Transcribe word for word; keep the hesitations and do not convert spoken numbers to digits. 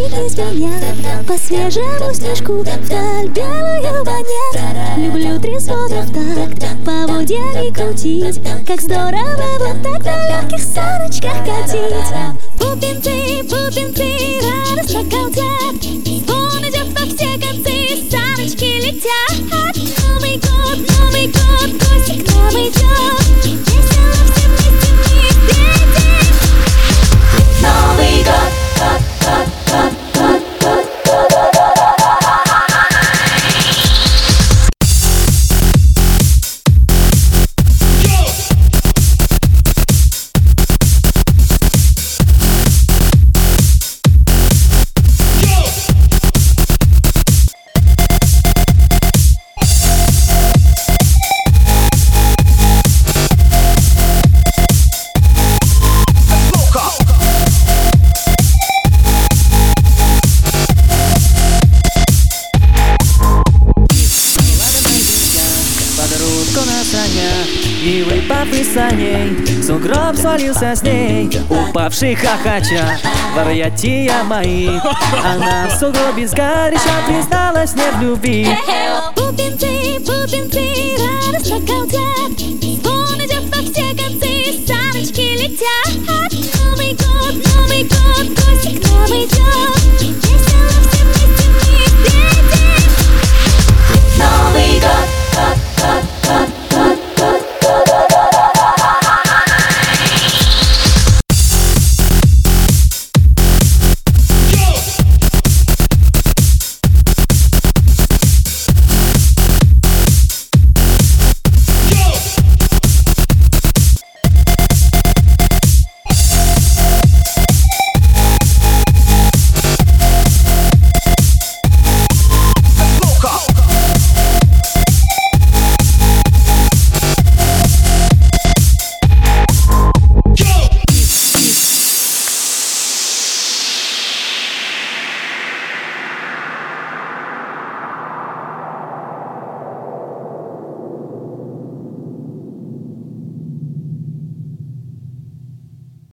Шарики звенят, по свежему снежку вдаль белую манят. Люблю три звона в такт, по воде не крутить. Как здорово вот так на легких саночках катить. Пупинцы, пупинцы, радостно галдят. Звон идет во все концы, саночки летят. Новый год, Новый год, гости к нам идет. Весело все вместе мы встретим. Новый год, год, год, год, год, год, год, год, год. И выпавший саней, сугроб свалился с ней, упавший хохоча в объятия мои. Она в сугробе сгоряча призналась мне в любви. Пупинцы, пупинцы, радостно галдят. Звон идет во все концы, саночки летят. Новый год, Новый год, гости к нам идет.